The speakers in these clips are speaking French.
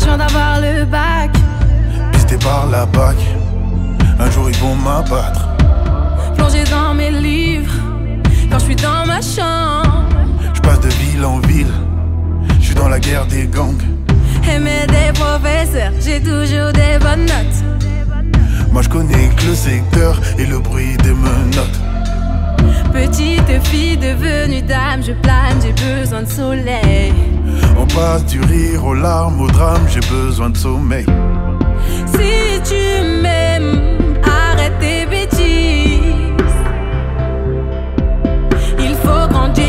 viens d'avoir le bac. Pisté par la bac, un jour ils vont m'abattre. Plongé dans mes livres, quand je suis dans ma chambre. Je passe de ville en ville, je suis dans la guerre des gangs. Aimer des professeurs, j'ai toujours des bonnes notes. Moi je connais que le secteur et le bruit des menottes. Petite fille devenue dame, je plane, j'ai besoin de soleil. On passe du rire aux larmes, au drame, j'ai besoin de sommeil. Si tu m'aimes, arrête tes bêtises. Il faut grandir.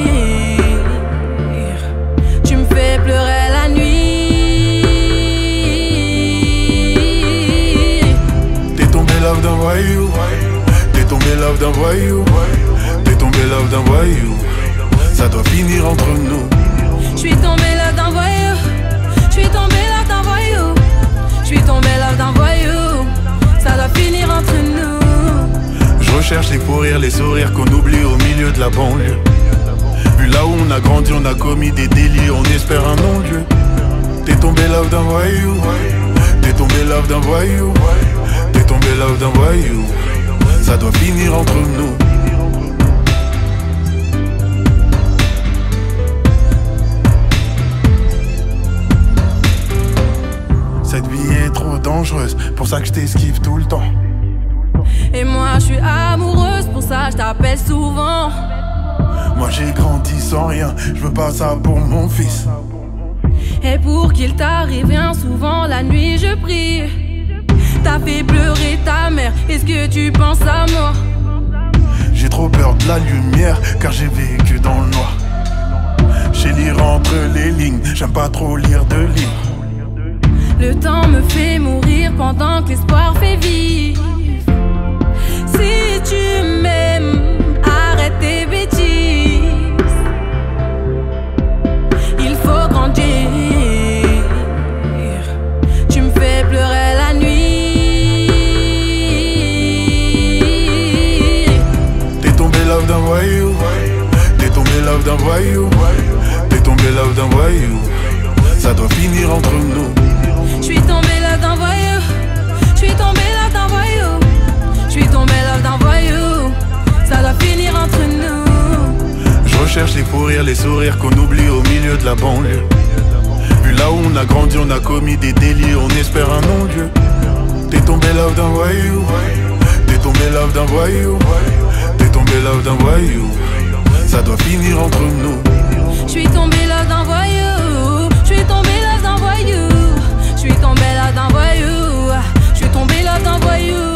Tu me fais pleurer la nuit. T'es tombé love d'un voyou. T'es tombé love d'un voyou. T'es tombé love d'un voyou. Ça doit finir entre nous. J'suis tombé love d'un voyou. J'suis tombé love d'un voyou. J'suis tombé love d'un voyou. Ça doit finir entre nous. Je recherche les fous rires, les sourires qu'on oublie au milieu de la banlieue. Vu là où on a grandi, on a commis des délits, on espère un non-lieu. T'es tombé love d'un voyou. T'es tombé love d'un voyou. T'es tombé love d'un voyou. Ça doit finir entre nous. Cette vie est trop dangereuse, pour ça que je t'esquive tout le temps. Et moi je suis amoureuse, pour ça je t'appelle souvent. Moi j'ai grandi sans rien, je veux pas ça pour mon fils. Et pour qu'il t'arrive bien souvent la nuit je prie. T'as fait pleurer ta mère, est-ce que tu penses à moi? J'ai trop peur de la lumière, car j'ai vécu dans le noir. J'ai lire entre les lignes, j'aime pas trop lire de livres. Le temps me fait mourir pendant que l'espoir fait vivre. Si tu m'aimes, arrête tes bêtises. Il faut grandir. Tu me fais pleurer la nuit. T'es tombé love d'un voyou. T'es tombé love d'un voyou. T'es tombé love d'un voyou. Ça doit finir entre nous. J'suis tombé love d'un voyou. J'suis tombé love d'un voyou. J'suis tombé love d'un voyou. Ça doit finir entre nous. Je recherche les fous rires, les sourires qu'on oublie au milieu de la banlieue. Vu là où on a grandi, on a commis des délits, on espère un non-lieu. T'es tombé love d'un voyou. T'es tombé love d'un voyou. T'es tombé love d'un voyou. Ça doit finir entre nous. J'suis tombé love d'un voyou. J'suis tombé love d'un voyou. J'suis tombé love d'un voyou. J'suis tombé love d'un voyou.